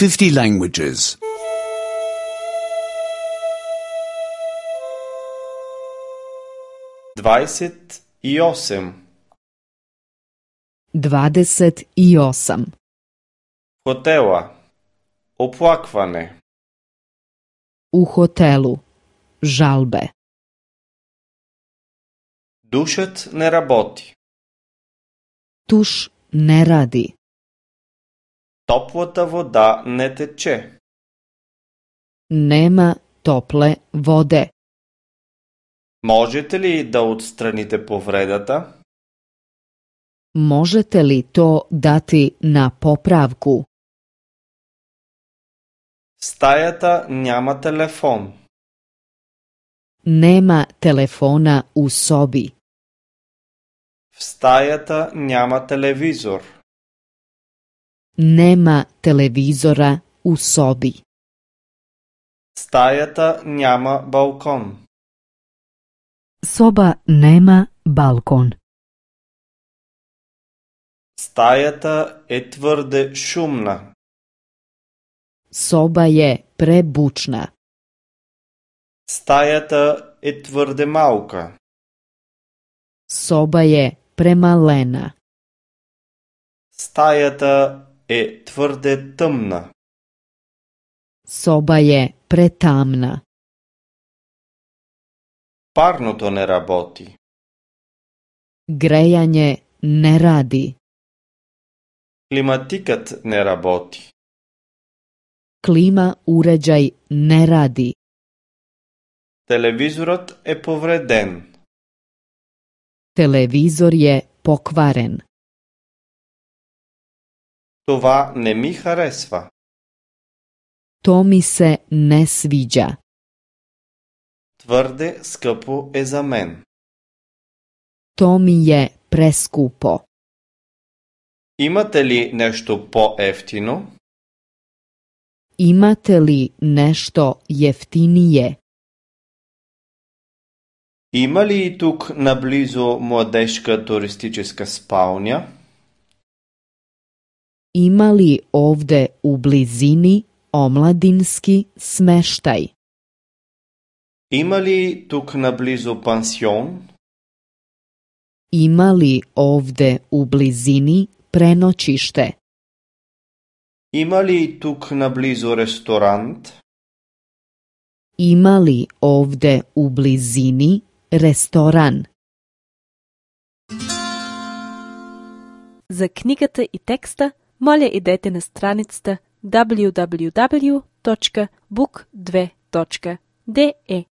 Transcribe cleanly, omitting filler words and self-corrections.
50 languages. 28. 28. Хотела. Оплакване. U hotelu. Žalbe. Душът не работи. Tuš ne radi. Топлата вода не тече. Nema tople vode. Можете ли да отстраните повредата? Možete li to dati na popravku? В стаята няма телефон. Nema telefona u sobi. В стаята няма телевизор. Nema televizora u sobi. В стаята няма балкон. Soba nema balkon. Стаята е твърде шумна. Soba je prebučna. Стаята е твърде малка. Soba je premalena. Стаята е твърде тъмна. Soba je pretamna. Парното не работи. Grejanje ne radi. Климатикът не работи. Klima uređaj ne radi. Телевизорът е повреден. Televizor je pokvaren. Това не ми харесва. To mi se ne sviđa. Твърде скъпо е за мен. To mi je preskupo. Имате ли нещо по-евтино? Imate li nešto jeftinije? Има ли тук наблизо младежка туристическа спалня? Ima li ovde u blizini omladinski smeštaj? Има ли тук наблизо пансион? Ima li ovde u blizini prenoćište? Има ли тук наблизо ресторант? Ima li ovde u blizini restoran? За книгата и текста, моля идете на страницата www.book2.de.